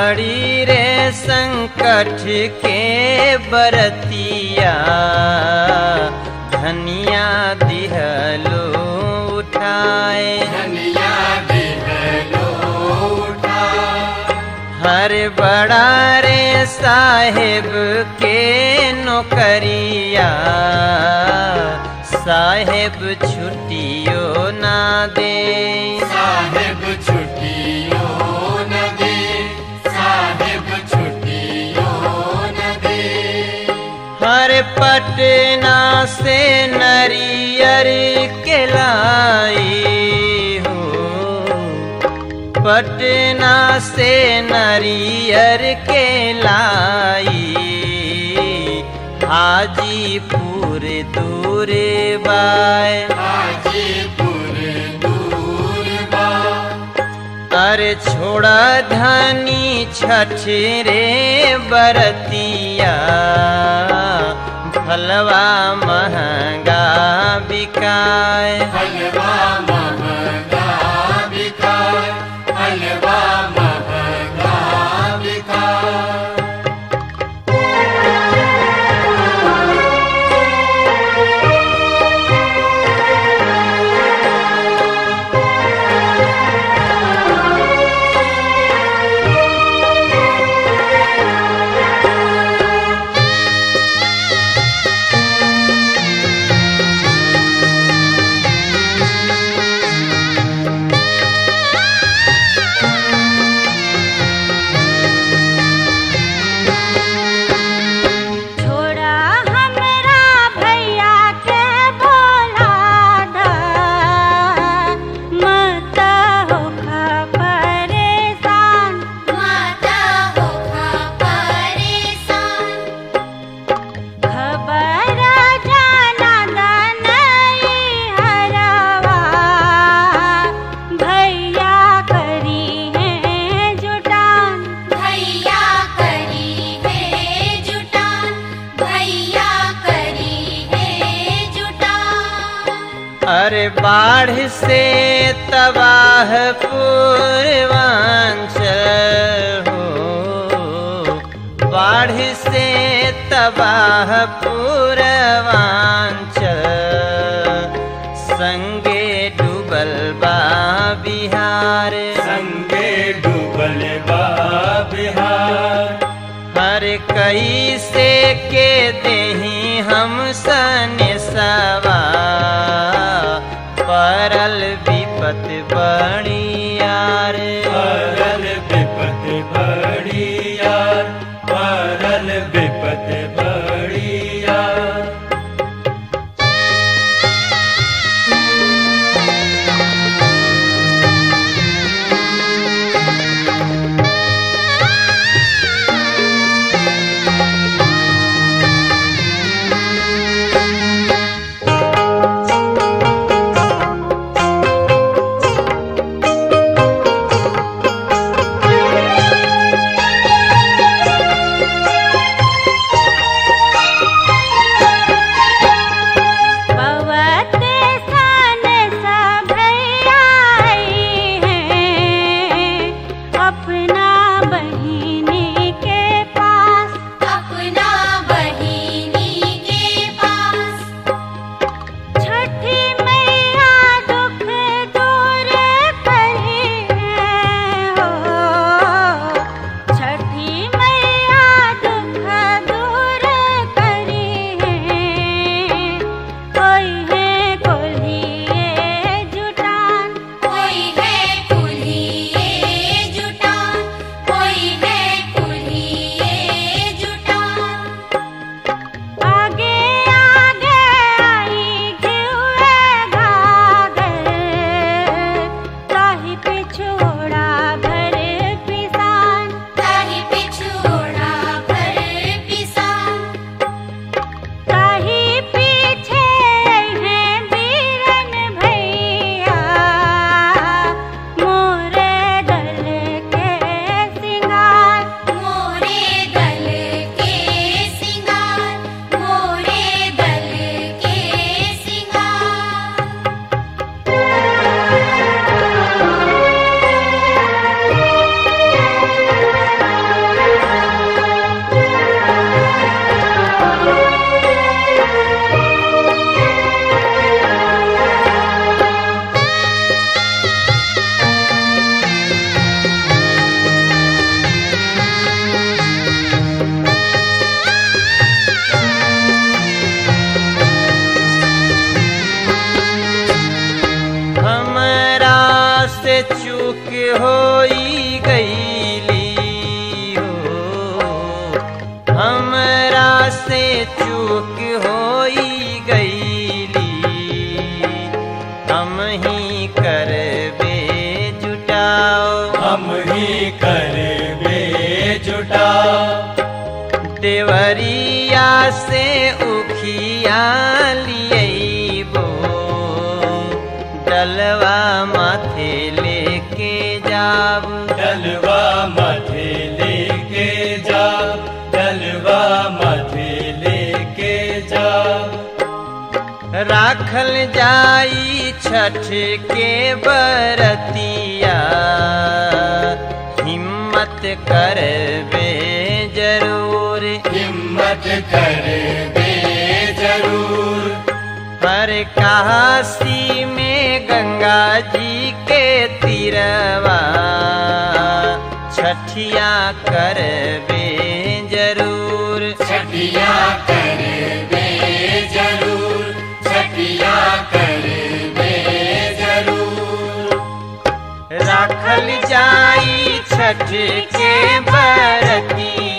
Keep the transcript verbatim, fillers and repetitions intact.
बड़ी रे संकट के बरतिया धनिया दिहलो उठाए धनिया दिहलो उठाए। हर बड़ा रे साहेब के नौकरिया साहेब छुट्टियों ना दे साहेब छुट्टियों न दे साहेब छुट्टियों न दे। हर पटना से नरियर के लाई हूँ पटना से नरियर के लाई हाजीपुर दूर बाय हाजीपुर दूर बा। अरे छोड़ा धनी छठ रे बरतिया फलवा महंगा बिकाय हलवा महंगा बिकाय हलवा महंगा बिकाय। अरे बाढ़ से तबाह पूर्वांचल हो बाढ़ से तबाह पूर्वांचल संगे डूबल बा बिहार संगे डूबल बा बिहार। हर कई से के देही हम सने सवा परल विपत बड़ी यार परल विपत बड़ी यार परल विपत बड़ी यार। करबे जुटा। देवरिया से उखिया लियबो, डलवा माथे लेके जाब। डलवा माथे लेके जा, डलवा माथे लेके जा। राखल जाई छठ के बरतिया, हिम्मत करबे जरूर। हिम्मत करबे जरूर। हर काशी में गंगा जी के तीरवा, छठिया करबे जरूर। छठिया करबे जरूर, छठिया करबे जरूर। राखल जाई छठ के बरतिया,